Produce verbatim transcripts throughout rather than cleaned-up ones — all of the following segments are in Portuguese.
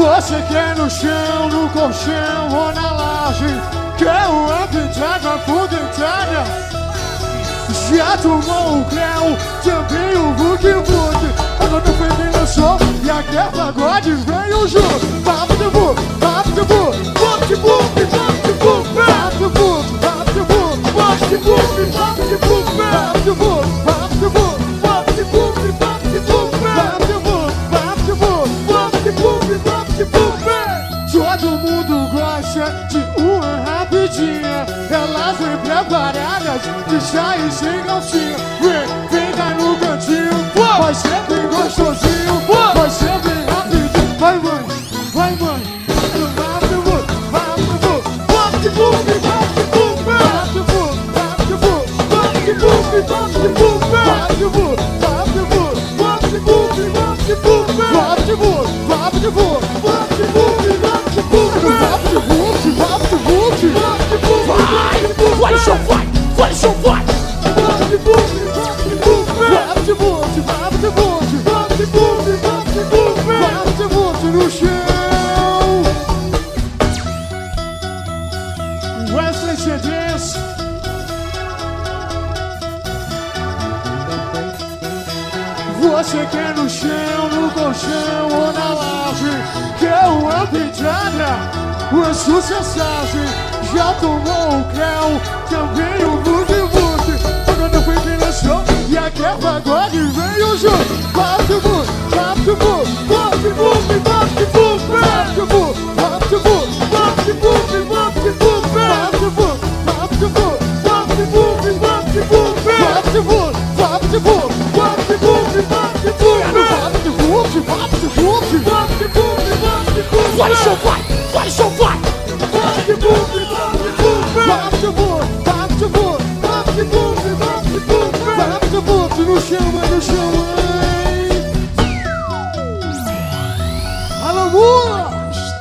Você quer no chão, no colchão ou na laje, quer uma pintada fudentada. Já tomou o creu, também o vuque-vuque. Agora tô vendendo só e aqui é pagode, veio junto. Papo de bu, papo de bu, papo de bu, papo de bu, papo de bu, papo de bu, papo de bu, papo de bu, papo de bu, papo de bu, papo de bu, papo de bu, papo de bu, papo de bu, papo de bu, papo de bu. Todo mundo gosta de uma rapidinha. Elas vêm preparadas de chá e sem calcinha. Vem, vem cá no cantinho, vai ser bem gostosinho, vai ser bem rapidinho. Vai mãe, vai mãe, vai de bu, vai de bu, vai de bu, vai de bu, vai de bu, vai de bu, vai de bu, vai de bu, vai de bu, vai de bu, vai de bu, vai de bu, vai de bu, vai de bu, vai de bu, vai de bu. Vai, show, vai, vai, show, vai. Vai de bote, vai de bote, vai de bote, vai de bote, vai de bote, vai de bote no chão. Wesley C Ds. Você quer no chão, no colchão ou na laje, quer uma pintada, uma sucessagem. Já tomou o creu, também o vuque-vuque. Agora foi que nasceu e aqui é pagode, veio junto. Papo de bu, papo de bu, papo de bu, papo de bu, papo de bu, papo de bu, papo de bu, papo de bu, papo de bu, papo de bu, papo de bu, papo de bu, papo de bu, papo de bu, papo de bu, papo de bu, papo de bu, papo de bu, papo de bu, papo de bu. Vai, show, vai, vai, show, vai. Papo de bu, papo de bu, papo de bu, papo de bu, papo de bu, papo de bu, no chão, no chão, hein? Alô, Mula!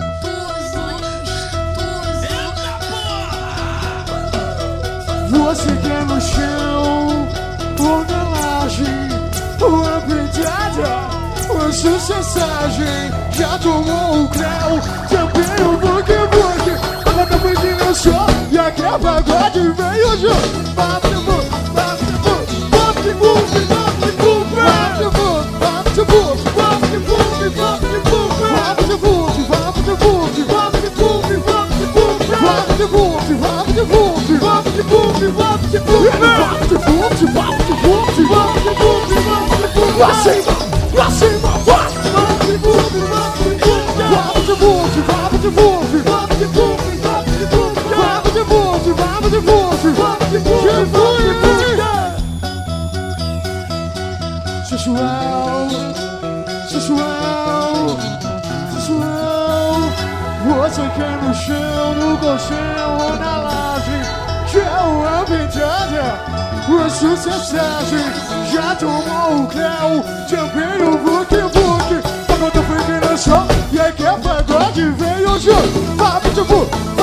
Você quer no chão, ou na laje, uma pintada, uma sucessagem. Já tomou o creu, também o vuque-vuque. Agora foi que nasceu e aqui é pagode, veio junto. Papo de bu, papo de bu, papo de bu, papo de bu, papo de bu, papo de bu, papo de bu, papo de bu, papo de bu, papo de bu, papo de bu, papo de bu, papo de bu, papo de bu, papo de bu, papo de bu, papo de bu, papo de bu, papo de bu, papo de bu. Lá cima, lá cima, vai. Papo de bu, papo de bu, papo de bu, papo de bu, papo de bu. Papo de bote, papo de bote, papo de bote, papo de bote. Sensual, sensual, sensual. Você quer no chão, no colchão ou na laje, quer uma pintada, uma sucessagem. Já tomou o creu, também o vuque-vuque. Agora foi que nasceu e aqui é pagode, veio junto. Papo de bote.